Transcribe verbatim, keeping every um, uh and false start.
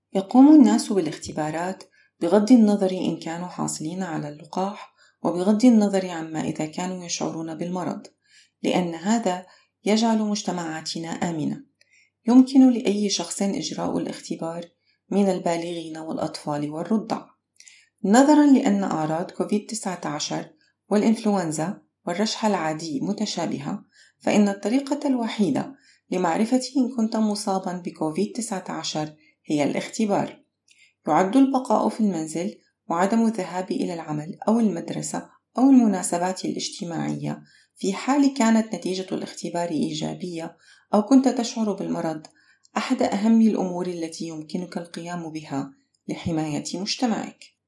يقوم الناس بالاختبارات بغض النظر إن كانوا حاصلين على اللقاح وبغض النظر عما إذا كانوا يشعرون بالمرض، لأن هذا يجعل مجتمعاتنا آمنة. يمكن لأي شخص إجراء الاختبار من البالغين والأطفال والرضع. نظراً لأن أعراض كوفيد تسعة عشر والإنفلونزا والرشح العادي متشابهة، فإن الطريقة الوحيدة لمعرفة إن كنت مصاباً بكوفيد تسعة عشر هي الاختبار. يعد البقاء في المنزل وعدم الذهاب إلى العمل أو المدرسة أو المناسبات الاجتماعية في حال كانت نتيجة الاختبار إيجابية أو كنت تشعر بالمرض أحد أهم الأمور التي يمكنك القيام بها لحماية مجتمعك.